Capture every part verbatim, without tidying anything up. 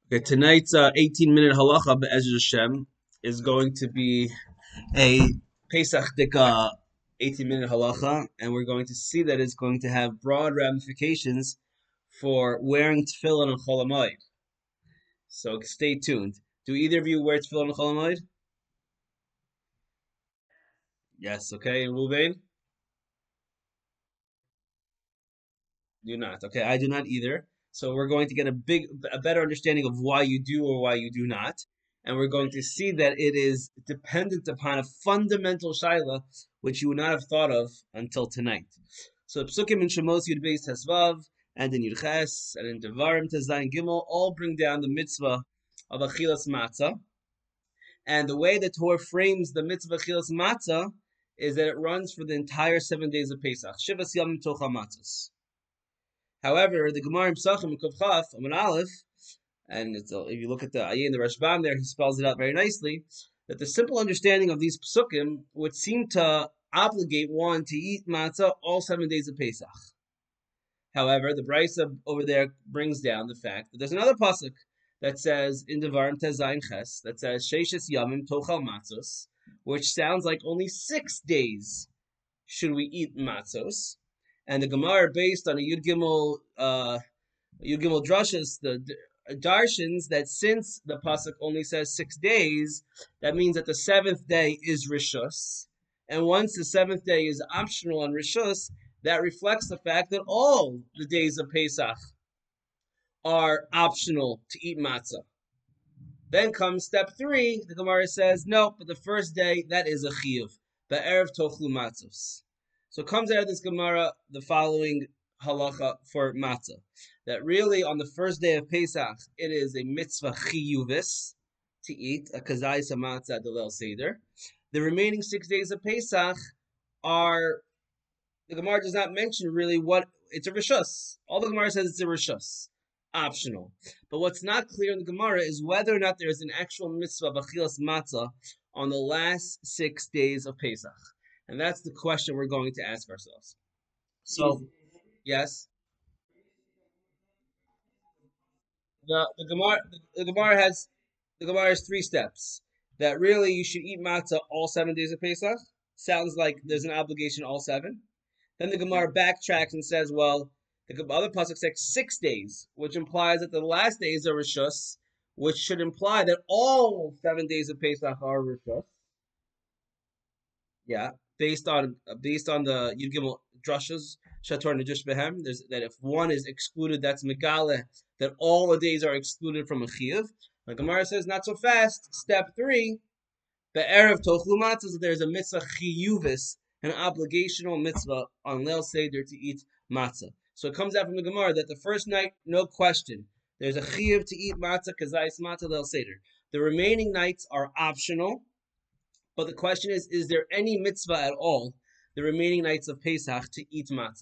Okay, tonight's uh, eighteen minute halacha be'ezra Hashem is going to be a Pesach Dika eighteen minute halacha, and we're going to see that it's going to have broad ramifications for wearing tefillin on Chol Hamoed. So stay tuned. Do either of you wear tefillin on Chol Hamoed? Yes, okay. And Ruvain? Do not. Okay, I do not either. So we're going to get a big, a better understanding of why you do or why you do not, and we're going to see that it is dependent upon a fundamental shaila which you would not have thought of until tonight. So Psukim in Shemos Yud Beis Tesvav and in Yud Ches and in Devarim Tezayin Gimel all bring down the mitzvah of achilas matzah, and the way that Torah frames the mitzvah of achilas matzah is that it runs for the entire seven days of Pesach. Shivas Yamim Tocha Matzos. However, the Gemara in Pesachim in Kavchaf, Amun Aleph, and it's, if you look at the Ayin, the Rashbam there, he spells it out very nicely, that the simple understanding of these Pesukim would seem to obligate one to eat matzah all seven days of Pesach. However, the Brisa over there brings down the fact that there's another Pasuk that says, in Devarim Tezayin Ches, that says, Sheishes Yamim Tochal Matzos, which sounds like only six days should we eat matzos. And the Gemara, based on a Yud Gimel, uh, Yud Gimel drashas, the darshans that since the pasuk only says six days, that means that the seventh day is rishus, and once the seventh day is optional on rishus, that reflects the fact that all the days of Pesach are optional to eat matzah. Then comes step three. The Gemara says no, but the first day that is a chiyuv, be'erev tochlu matzos. So it comes out of this Gemara the following halacha for matzah, that really on the first day of Pesach it is a mitzvah chiyuvis to eat a kazayis matzah delel seder. The remaining six days of Pesach are, the Gemara does not mention really what, it's a rishus. All the Gemara says it's a rishus, optional. But what's not clear in the Gemara is whether or not there is an actual mitzvah of achilas matzah on the last six days of Pesach. And that's the question we're going to ask ourselves. So, yes, the the Gemara the, the Gemara has the Gemara has three steps. That really you should eat matzah all seven days of Pesach. Sounds like there's an obligation all seven. Then the Gemara backtracks and says, well, the other pasuk says six days, which implies that the last days are rishus, which should imply that all seven days of Pesach are rishus. Yeah. Based on based on the Yud Gimel drashas Shator Nejush Behem, there's that if one is excluded, that's Megale, that all the days are excluded from a chiyuv. The Gemara says not so fast. Step three, be'erev tochlu matzah, there's a mitzvah chiyuvis, an obligational mitzvah on Leil Seder to eat matzah. So it comes out from the Gemara that the first night, no question, there's a chiyuv to eat matzah kazayis matzah Leil Seder. The remaining nights are optional. But the question is, is there any mitzvah at all the remaining nights of Pesach to eat matzah?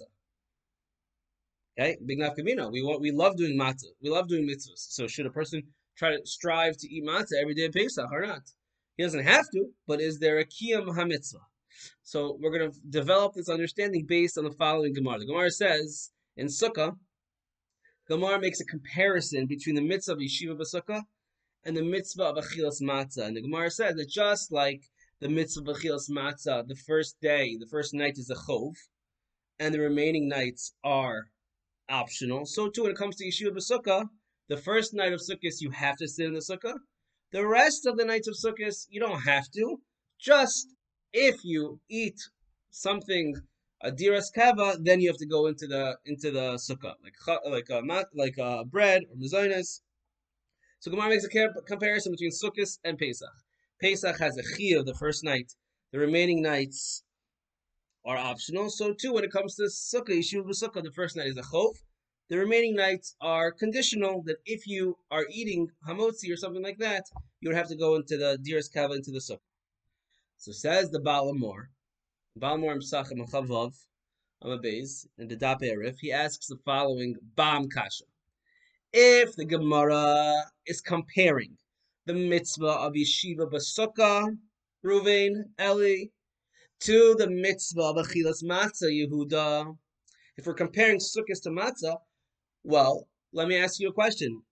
Okay, big nafkamina. We want, we love doing matzah. We love doing mitzvahs. So should a person try to strive to eat matzah every day of Pesach or not? He doesn't have to, but is there a kiyam ha-mitzvah? So we're going to develop this understanding based on the following Gemara. The Gemara says in Sukkah, Gemara makes a comparison between the mitzvah of yeshiva b'sukkah and the mitzvah of achilas matzah. And the Gemara says that just like the mitzvah of achilas matzah, the first day, the first night is a chov, and the remaining nights are optional. So too, when it comes to yeshiva b'sukkah, the first night of Sukkot you have to sit in the sukkah. The rest of the nights of Sukkot you don't have to. Just if you eat something a diras kava, then you have to go into the into the sukkah, like like a uh, like uh, bread or mezainis. So Gemara makes a comparison between Sukkot and Pesach. Pesach has a chiyuv the first night. The remaining nights are optional. So too, when it comes to Sukkah, Yeshiva b'Sukkah, the first night is a chov. The remaining nights are conditional, that if you are eating hamotzi or something like that, you would have to go into the diras kava, into the sukkah. So says the Baal Amor, Baal Amor M'sachem Chavav Amabez, in the Dap Erif, he asks the following Bam Kasha. If the Gemara is comparing the mitzvah of yeshiva b'sukkah, Ruvain, Eli, to the mitzvah of achilas matzah, Yehuda, if we're comparing sukkahs to matzah, well, let me ask you a question.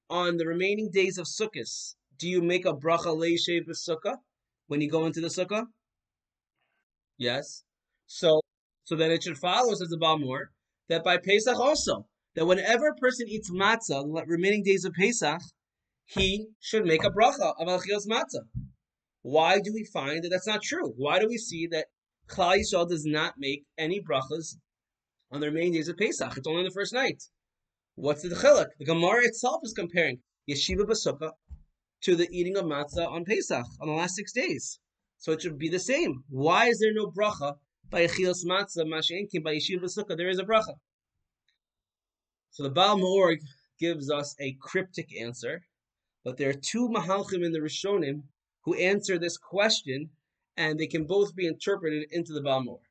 on the remaining days of Sukkot, do you make a bracha leishev b'sukkah when you go into the sukkah? Yes. So, so then it should follow, says the Balmor, that by Pesach also, that whenever a person eats matzah, the remaining days of Pesach, he should make a bracha of Alchios matzah. Why do we find that that's not true? Why do we see that Klal Yisrael does not make any brachas on the remaining days of Pesach? It's only on the first night. What's the chiluk? The Gemara itself is comparing Yeshiva B'Sukkah to the eating of matzah on Pesach, on the last six days. So it should be the same. Why is there no bracha by Achilas Matzah, Masha'enkim, by Yeshiva B'Sukkah? There is a bracha. So the Baal Me'or gives us a cryptic answer, but there are two Mahalchim in the Rishonim who answer this question, and they can both be interpreted into the Baal Me'or.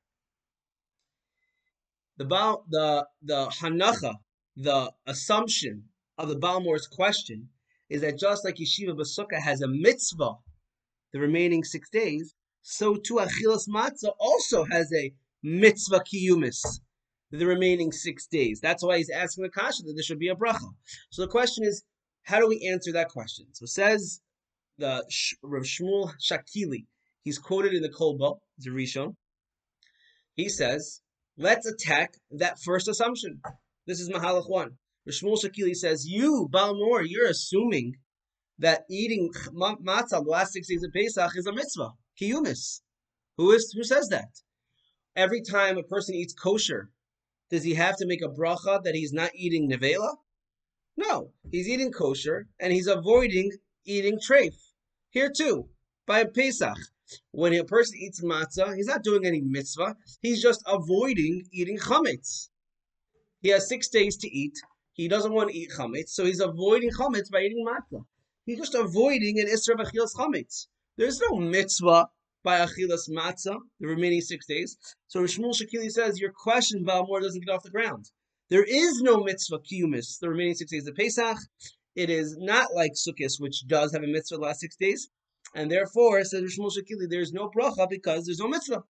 The Baal, the the Hanacha, the assumption of the Baal Me'or's question is that just like Yeshiva B'Sukkah has a mitzvah the remaining six days, so too Achilas Matzah also has a mitzvah kiyumis the remaining six days. That's why he's asking the kasha that there should be a bracha. So the question is, how do we answer that question? So says the Rav Shmuel Shakili, he's quoted in the Kolbo, it's a Rishon. He says, let's attack that first assumption. This is Mahalach one. Rav Shmuel Shakili says, you, Baal Me'or, you're assuming that eating matzah the last six days of Pesach is a mitzvah, kiyumis. Who is who says that? Every time a person eats kosher, does he have to make a bracha that he's not eating nevela? No, he's eating kosher and he's avoiding eating treif. Here too, by Pesach, when a person eats matzah, he's not doing any mitzvah. He's just avoiding eating chametz. He has six days to eat. He doesn't want to eat chametz, so he's avoiding chametz by eating matzah. He's just avoiding an Isra of Achilas Chametz. There's no mitzvah by Achilas Matzah, the remaining six days. So Shmuel Shakili says, your question, Baal Me'or, doesn't get off the ground. There is no mitzvah kiyumis, the remaining six days of Pesach. It is not like Sukkot, which does have a mitzvah the last six days. And therefore, says Shmuel Shakili, there's no bracha because there's no mitzvah.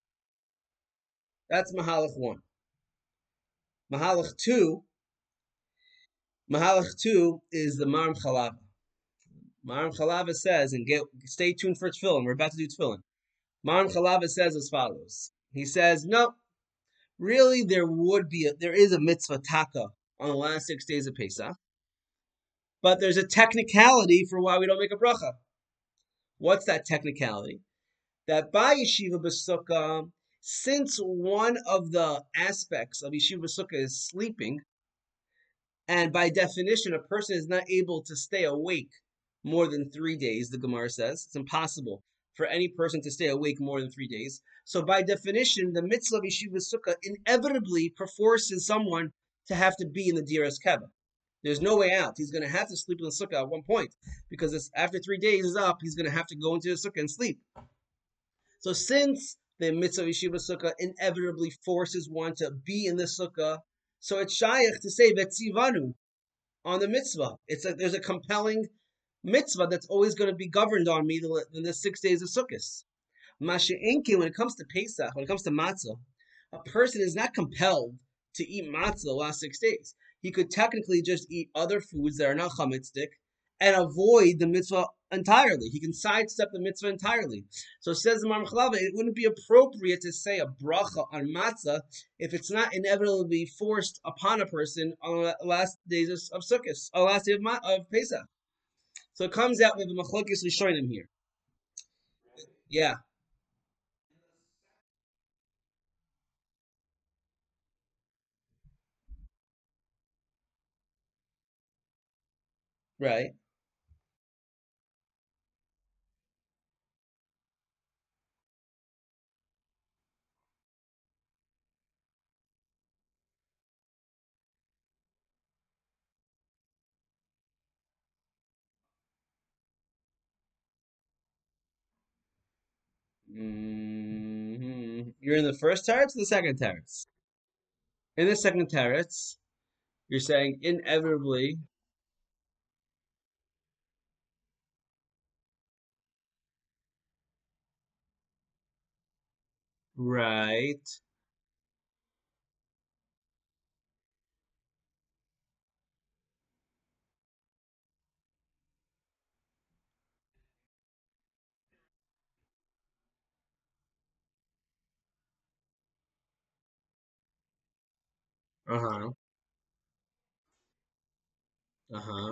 That's Mahalach one. Mahalach two, Mahalach two is the Maram Chalava. Maram Chalava says, and get, stay tuned for Tefillin, we're about to do Tefillin. Maram Chalava says as follows. He says, no, really there would be, a, there is a mitzvah taka on the last six days of Pesach, but there's a technicality for why we don't make a bracha. What's that technicality? That by Yeshiva B'Sukkah, since one of the aspects of Yeshiva B'Sukkah is sleeping, and by definition a person is not able to stay awake more than three days, the Gemara says. It's impossible for any person to stay awake more than three days. So by definition, the mitzvah of Yeshiva Sukkah inevitably forces someone to have to be in the Diras Keva. There's no way out. He's going to have to sleep in the Sukkah at one point, because it's, after three days is up, he's going to have to go into the Sukkah and sleep. So since the mitzvah of Yeshiva Sukkah inevitably forces one to be in the Sukkah, so it's shayach to say Vetzivanu on the mitzvah. It's a, there's a compelling mitzvah that's always going to be governed on me in the six days of Sukkot. Masha'enki, when it comes to Pesach, when it comes to matzah, a person is not compelled to eat matzah the last six days. He could technically just eat other foods that are not chametzik and avoid the mitzvah entirely. He can sidestep the mitzvah entirely. So says the Maram Chalava, it wouldn't be appropriate to say a bracha on matzah if it's not inevitably forced upon a person on the last days of, of Sukkot, or last day of, of Pesach. So it comes out with the machlokes rishonim here. Yeah. Right. Mm-hmm. You're in the first teretz or the second teretz? In the second teretz, you're saying inevitably. Right. Uh-huh. Uh-huh.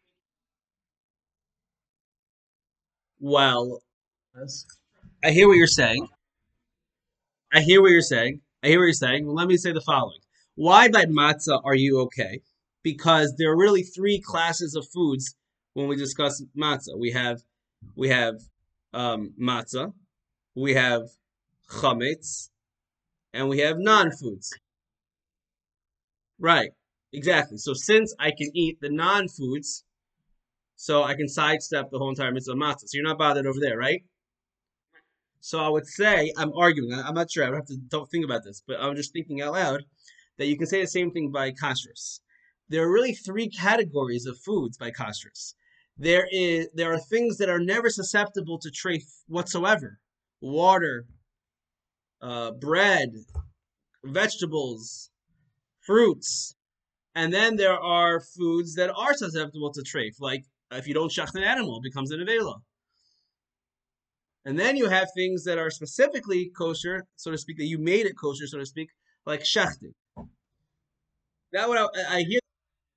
Well, Yes. I hear what you're saying. I hear what you're saying. I hear what you're saying. Well, let me say the following. Why by matzah are you okay? Because there are really three classes of foods when we discuss matzah. We have we have um, matzah, we have chametz, and we have non-foods. Right. Exactly. So since I can eat the non-foods, so I can sidestep the whole entire mitzvah of matzah. So you're not bothered over there, right? So I would say I'm arguing. I- I'm not sure. I would have to don't think about this, but I'm just thinking out loud that you can say the same thing by kashrus. There are really three categories of foods by kashrus. There is there are things that are never susceptible to treif whatsoever: water, uh, bread, vegetables, fruits, and then there are foods that are susceptible to treif, like if you don't shacht an animal, it becomes an avela. And then you have things that are specifically kosher, so to speak, that you made it kosher, so to speak, like shechting. That what I, I hear.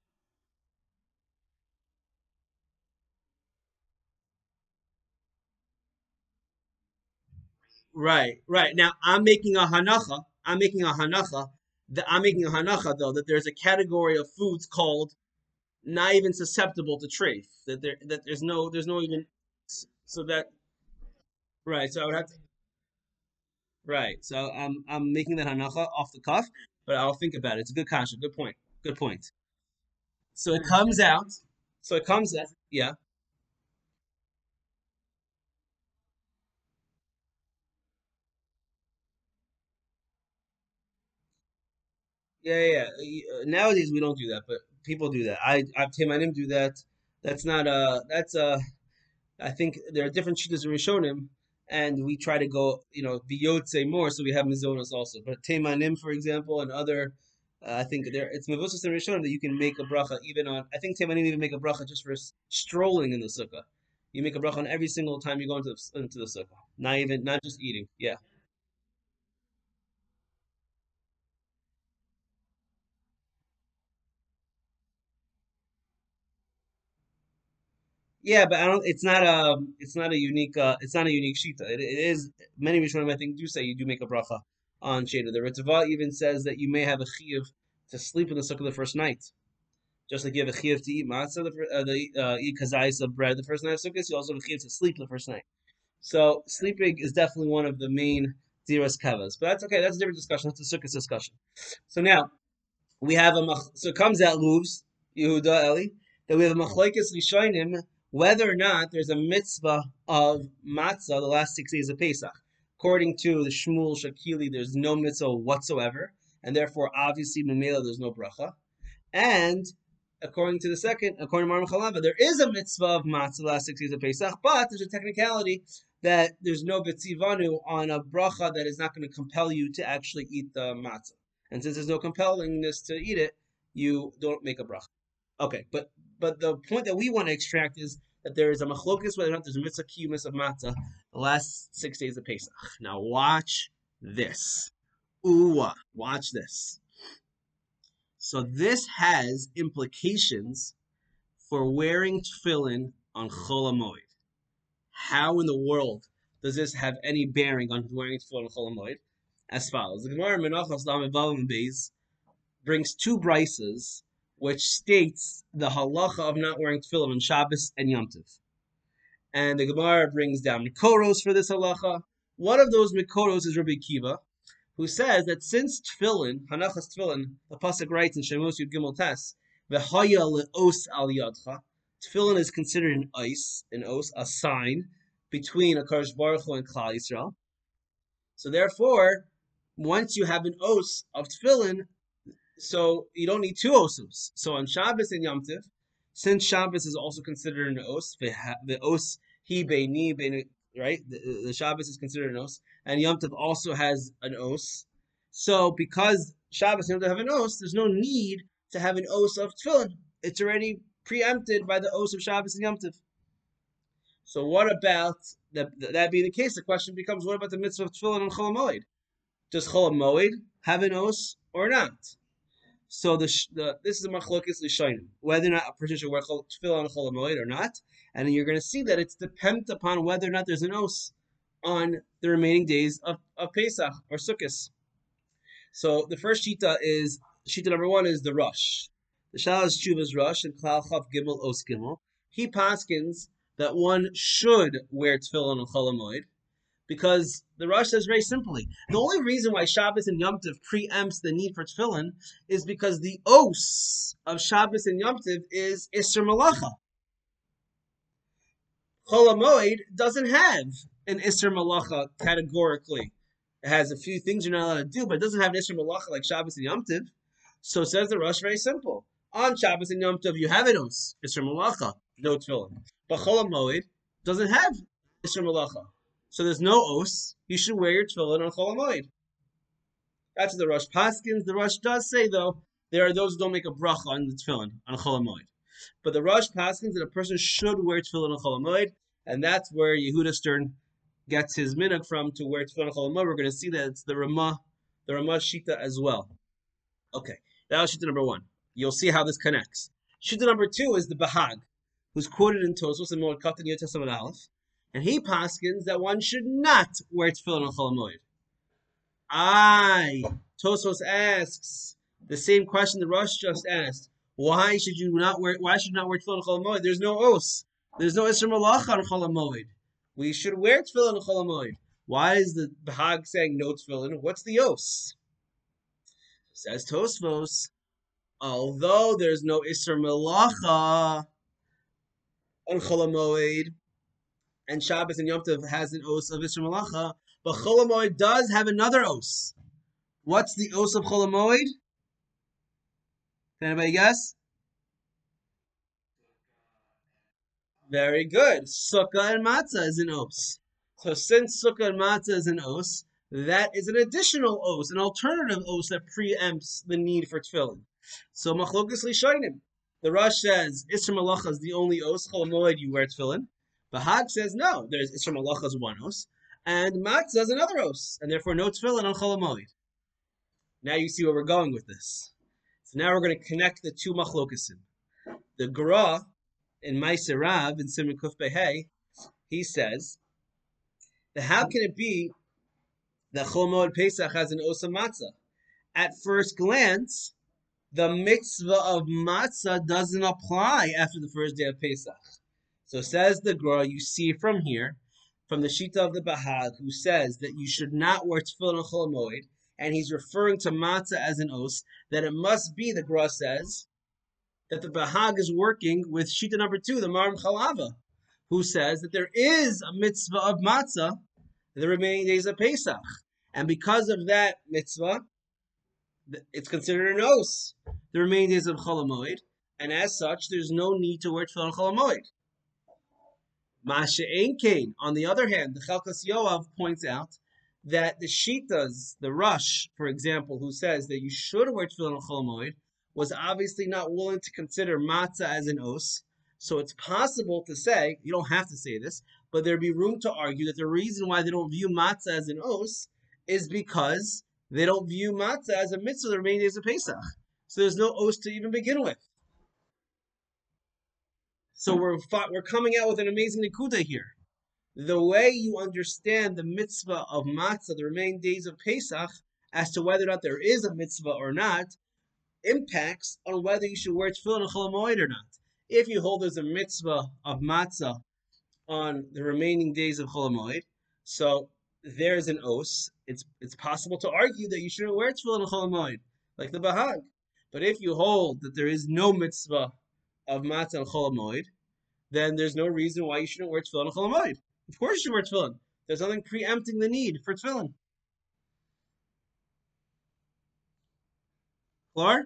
Right, right. Now I'm making a hanacha. I'm making a hanacha. That I'm making a hanacha though that there's a category of foods called not even susceptible to treif. That there that there's no there's no even so that right. So I would have to right. So I'm I'm making that hanacha off the cuff, but I'll think about it. It's a good kasha. Good point. Good point. So it comes out. So it comes out. Yeah. Yeah, yeah, yeah. Uh, Nowadays we don't do that, but people do that. I, I, Temanim do that. That's not uh That's uh. I think there are different shitas in Rishonim, and we try to go, you know, biyotze more, so we have mizonos also. But Temanim, for example, and other, uh, I think there it's mevusas in Rishonim that you can make a bracha even on. I think Temanim even make a bracha just for s- strolling in the sukkah. You make a bracha on every single time you go into the, into the sukkah. Not even, not just eating. Yeah. Yeah, but I don't. It's not a. It's not a unique. Uh, it's not a unique shita. It, it is many Rishonim I think do say you do make a bracha on sheda. The Ritva even says that you may have a chiyuv to sleep in the sukkah the first night, just like you have a chiyuv to eat matzah, the, fir- uh, the uh, eat kazayis of bread the first night of sukkah. You also have a chiyuv to sleep the first night. So sleeping is definitely one of the main diras kavas. But that's okay. That's a different discussion. That's a sukkah discussion. So now we have a mach- so it comes out moves Yehuda Eli that we have a machlokes rishonim whether or not there's a mitzvah of matzah the last six days of Pesach. According to the Shmuel Shakili, there's no mitzvah whatsoever, and therefore obviously Mamela there's no bracha. And according to the second, according to Maram Chalava, there is a mitzvah of matzah the last six days of Pesach, but there's a technicality that there's no betzivanu on a bracha that is not going to compel you to actually eat the matzah. And since there's no compellingness to eat it, you don't make a bracha. Okay, but but the point that we want to extract is that there is a machlokas whether or not there's a mitzvah kiyumis of matzah the last six days of Pesach. Now watch this. Ooh, watch this. So this has implications for wearing tefillin on Chol Hamoed. How in the world does this have any bearing on wearing tefillin on Chol Hamoed? As follows: the Gemara Menachos Lamed Vav and Beis brings two brises which states the halacha of not wearing tefillin on Shabbos and Yom Tov. And the Gemara brings down Mikoros for this halacha. One of those Mikoros is Rabbi Kiva, who says that since tefillin, Hanachas tefillin, the pasuk writes in Shemos Yud Gimel Tes, v'haya le'os al yadcha, tefillin is considered an ice, an os, a sign between a Kadosh Baruch Hu and Klal Yisrael. So therefore, once you have an os of tefillin, so you don't need two osos. So on Shabbos and Yom Tiv, since Shabbos is also considered an os, the os he beini beini, right? The, the Shabbos is considered an os, and Yom Tov also has an os. So because Shabbos and Yom Tov have an os, there's no need to have an os of tefillin. It's already preempted by the os of Shabbos and Yom Tov. So what about that? That being the case, the question becomes: what about the mitzvah of tefillin on Chol Hamoed? Does Chol Hamoed have an os or not? So the, the this is a machlokes lishonim, whether or not a person should wear tefillin on Chol Hamoed or not, and you're going to see that it's dependent upon whether or not there's an os on the remaining days of, of Pesach or Sukkot. So the first shita is shita number one is the Rosh. The Shalosh Chuvas Rosh and Klal Chav Gimel Os Gimel. He paskins that one should wear tefillin on Chol Hamoed, because the Rosh says very simply, the only reason why Shabbos and Yom Tov preempts the need for tefillin is because the os of Shabbos and Yom Tov is Isser Malacha. Chol Hamoed doesn't have an Isser Malacha categorically. It has a few things you're not allowed to do, but it doesn't have an Isser Malacha like Shabbos and Yom Tov. So says the Rosh, very simple. On Shabbos and Yom Tov, you have an os, Isser Malacha, no tefillin. But Chol Hamoed doesn't have Isser Malacha. So there's no os. You should wear your tefillin on Chol Hamoed. That's what the Rosh paskins. The Rosh does say, though, there are those who don't make a bracha on the tefillin on Chol Hamoed. But the Rosh paskins that a person should wear tefillin on Chol Hamoed, and that's where Yehuda Stern gets his minhag from to wear tefillin on Chol Hamoed. We're going to see that it's the Ramah, the Ramah shita as well. Okay, that was shita number one. You'll see how this connects. Shita number two is the Bahag, who's quoted in Tosfos and Moed Katan Yot Testament Aleph. And he paskins that one should not wear tefillin on Chol Hamoed. Aye, Tosfos asks the same question the Rosh just asked. Why should you not wear? Why should you not wear tefillin on Chol Hamoed? There's no os. There's no Isser Malacha on Chol Hamoed. We should wear tefillin on Chol Hamoed. Why is the Bahag saying no tefillin? What's the os? Says Tosfos, although there's no Isser Malacha on Chol Hamoed, and Shabbos and Yom Tov has an os of Isser Malacha, but Chol Hamoed does have another os. What's the os of Chol Hamoed? Can anybody guess? Very good. Sukkah and Matzah is an os. So since Sukkah and Matzah is an os, that is an additional os, an alternative os that preempts the need for tefillin. So Machlokas Lishonim. The Rosh says Isser Malacha is the only os. Chol Hamoed you wear tefillin. Bahag says no. There's Isser Malacha is one os, and Matzah is another os, and therefore no tefillin on Chol Hamoed. Now you see where we're going with this. So now we're going to connect the two machlokasim. The Gra in Meiser Rav in Siman Kuf Behei, he says that how can it be that Chol Hamoed Pesach has an os of matzah? At first glance, the mitzvah of matzah doesn't apply after the first day of Pesach. So says the Gra, you see from here, from the Shita of the Bahag, who says that you should not wear tefillin on Chol Hamoed, and he's referring to matzah as an os, that it must be, the Gra says, that the Bahag is working with Shita number two, the Maram Chalava, who says that there is a mitzvah of matzah the remaining days of Pesach. And because of that mitzvah, it's considered an os, the remaining days of Chol Hamoed, and as such, there's no need to wear tefillin on Chol Hamoed. Masha Ein Kain, on the other hand, the Chalkas Yoav points out that the Shitas, the Rosh, for example, who says that you should wear tefillin on Chol Hamoed, was obviously not willing to consider matzah as an os. So it's possible to say, you don't have to say this, but there'd be room to argue that the reason why they don't view matzah as an os is because they don't view matzah as a mitzvah the remaining days of Pesach. So there's no os to even begin with. So we're we're coming out with an amazing nikuda here. The way you understand the mitzvah of matzah, the remaining days of Pesach, as to whether or not there is a mitzvah or not, impacts on whether you should wear tefillin on Chol Hamoed or not. If you hold there's a mitzvah of matzah on the remaining days of Chol Hamoed, so there's an os, it's it's possible to argue that you shouldn't wear tefillin on Chol Hamoed, like the Bahag. But if you hold that there is no mitzvah of matzah on Chol Hamoed, then there's no reason why you shouldn't wear tefillin on Chol Hamoed. Of course you should wear tefillin. There's nothing preempting the need for tefillin. Clear?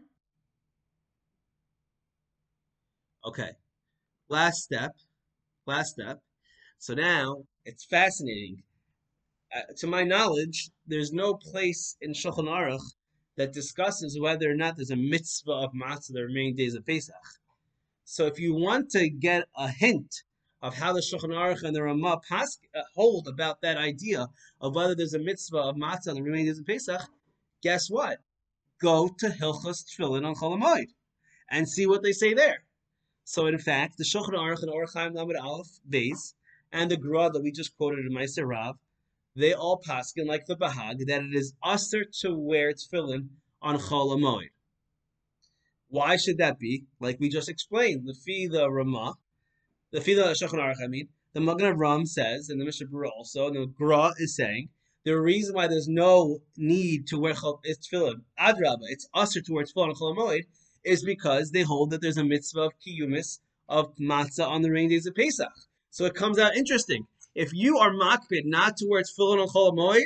Okay. Last step. Last step. So now, it's fascinating. Uh, to my knowledge, there's no place in Shulchan Aruch that discusses whether or not there's a mitzvah of matzah the remaining days of Pesach. So if you want to get a hint of how the Shulchan Aruch and the Ramah pas- uh, hold about that idea of whether there's a mitzvah of matzah the remaining days of Pesach, guess what? go to Hilchos Tefillin on Chol Hamoed and see what they say there. So in fact, the Shulchan Aruch and Orach Chaim Lamed Aleph Beis and the Gra that we just quoted in Meiser Rav, they all paskin like the Bahag that it is usher to wear tefillin on Chol Hamoed. Why should that be? Like we just explained, the Fi the Ramah, the Fi the Shulchan Aruch, I mean, the Magen Avraham says, and the Mishnah Berurah also, and the Gra is saying, the reason why there's no need to wear tefillin, Adrabah, it's usher to wear tefillin on Chol Hamoed, is because they hold that there's a mitzvah of kiyumis of matzah on the rainy days of Pesach. So it comes out interesting. If you are makpid not to wear tefillin on Chol Hamoed,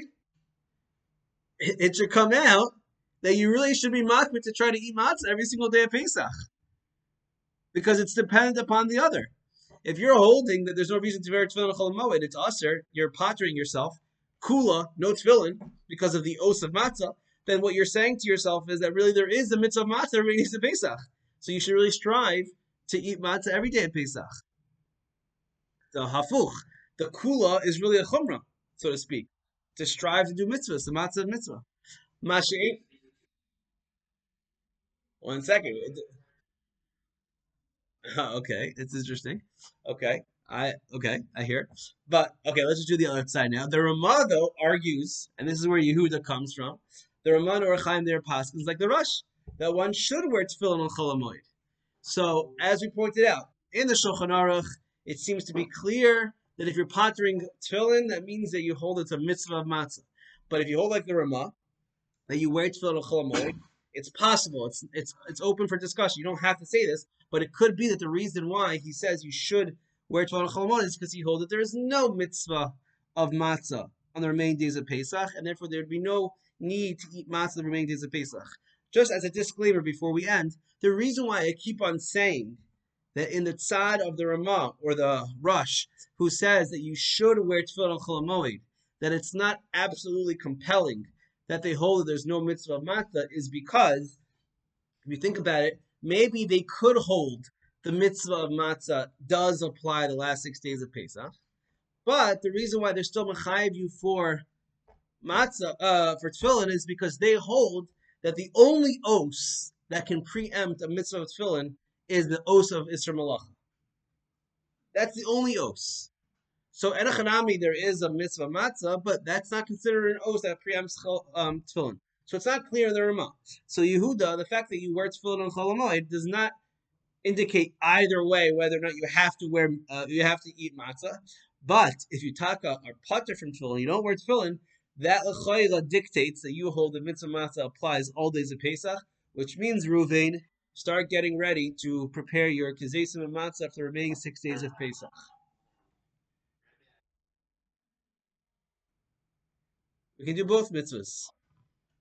it should come out that you really should be makpid to try to eat matzah every single day of Pesach, because it's dependent upon the other. If you're holding that there's no reason to wear tefillin on Chol Hamoed, it's usher, you're pottering yourself, kula, no tefillin, because of the os of matzah, then what you're saying to yourself is that really there is the mitzvah of matzah every day of Pesach. So you should really strive to eat matzah every day of Pesach. The hafuch, the kula is really a chumrah, so to speak, to strive to do mitzvahs, the matzah mitzvah. Mashi. One second. Okay, it's interesting. Okay, I okay, I hear. But okay, let's just do the other side now. The Ramah though argues, and this is where Yehuda comes from. The Ramah and Orach Chaim there paskins like the Rush that one should wear tefillin on Chol Hamoed. So as we pointed out in the Shulchan Aruch, it seems to be clear that if you're pottering tefillin, that means that you hold it to mitzvah of matzah. But if you hold like the Ramah, that you wear tefillin on Chol Hamoed, it's possible. It's it's it's open for discussion. You don't have to say this, but it could be that the reason why he says you should wear tefillin on Chol Hamoed is because he holds that there is no mitzvah of matzah on the remaining days of Pesach, and therefore there would be no need to eat matzah the remaining days of Pesach. Just as a disclaimer before we end, the reason why I keep on saying that in the tzad of the Ramah or the Rush, who says that you should wear tefillin on Chol Hamoed, that it's not absolutely compelling that they hold that there's no mitzvah of matzah, is because, if you think about it, maybe they could hold the mitzvah of matzah does apply the last six days of Pesach, but the reason why they're still mechayiv you for matzah, uh, for tefillin, is because they hold that the only os that can preempt a mitzvah of tefillin is the os of Isra Malacha. That's the only os. So Erech there is a mitzvah matzah, but that's not considered an os that preempts um, tefillin. So it's not clear in the Ramah. So Yehuda, the fact that you wear tefillin on Chol Hamoed does not indicate either way whether or not you have to wear, uh, you have to eat matzah. But if you taka or putter from tefillin, you don't wear tefillin, that l'chayla dictates that you hold the mitzvah matzah applies all days of Pesach, which means, Ruvain, start getting ready to prepare your kizesim and matzah for the remaining six days of Pesach. We can do both mitzvahs.